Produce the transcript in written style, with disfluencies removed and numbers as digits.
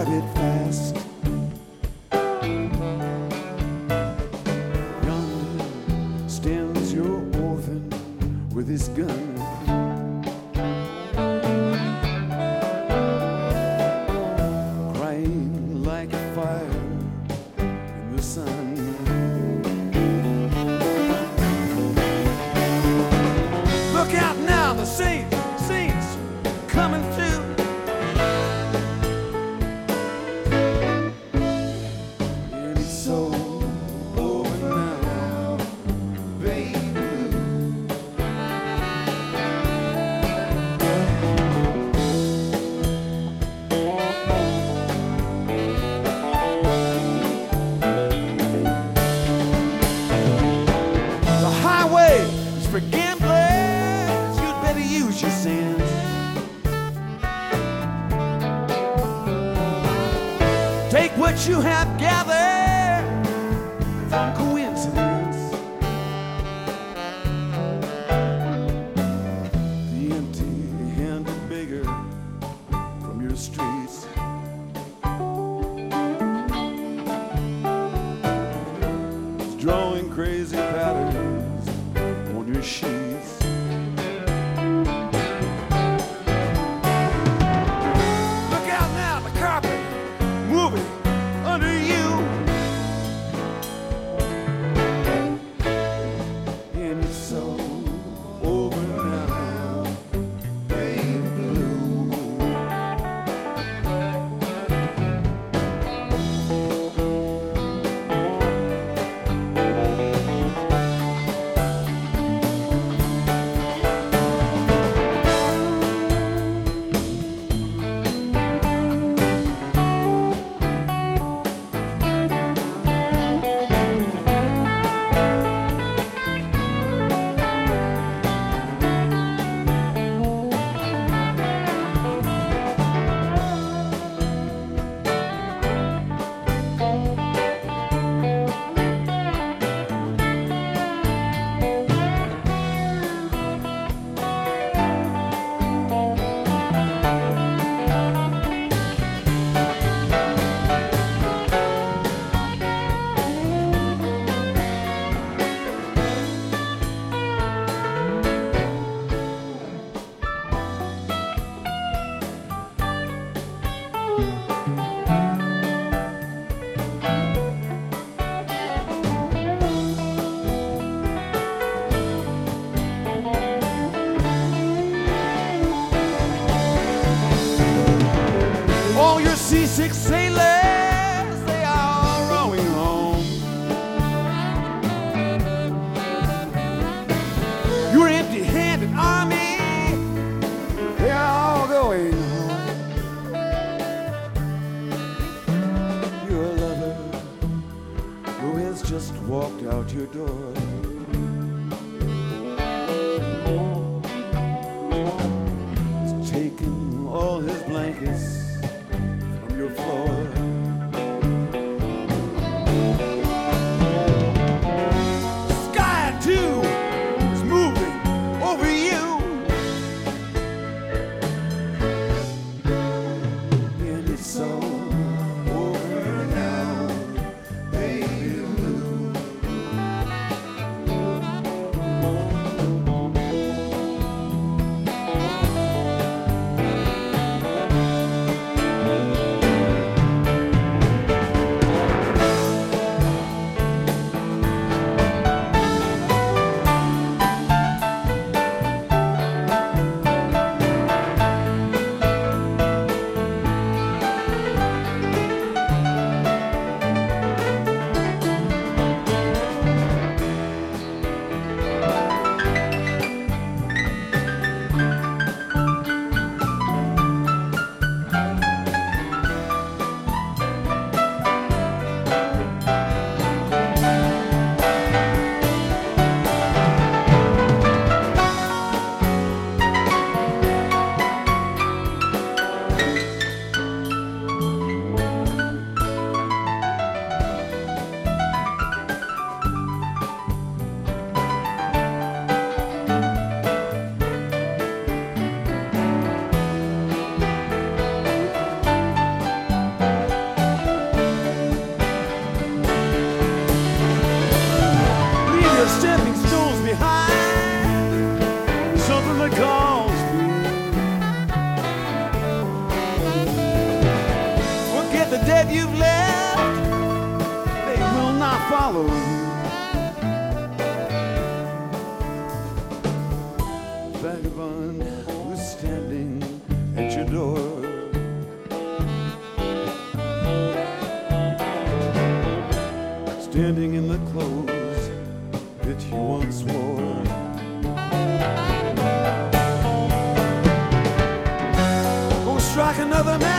started fast. Yonder stands your orphan with his gun. Crying like fire in the sun. Look out now, the scene's coming through. And it's so over now, baby. The highway is for gamblers. You'd better use your sense. Take what you have gathered from coincidence. The empty-handed beggar from your streets. Is drawing crazy patterns on your sheets. Look out now, the carpet moving under you. And it's so over now, baby blue. All your seasick sailors, they are rowing home. Your empty-handed army, they are all going home. Your lover, who has just walked out your door, has taken all his blankets from your floor. Sky too is moving over you. And it's so over now, baby blue. follow you. Vagabond who's standing at your door, standing in the clothes that you once wore. Go strike another man.